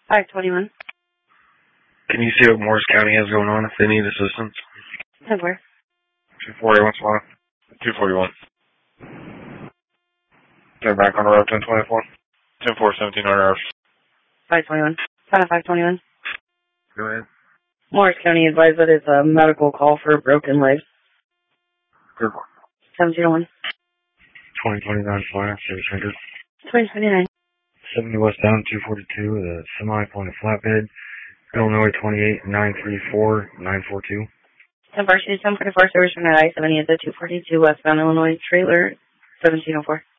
521. Can you see what Morris County has going on if they need assistance? Where? 240, what's wrong? 241. They're back on the road, 1024. 10-4, 1700 hours. 521. 521. Go ahead. Morris County advised that it's a medical call for a broken leg. Good. 1701. 2029 Flyer, 600. 2029. 70 westbound, 242 with a semi-pointed flatbed. Illinois 28-934-942. 10 varsity 1044 service from I-70 at the 242 westbound Illinois trailer, 1704.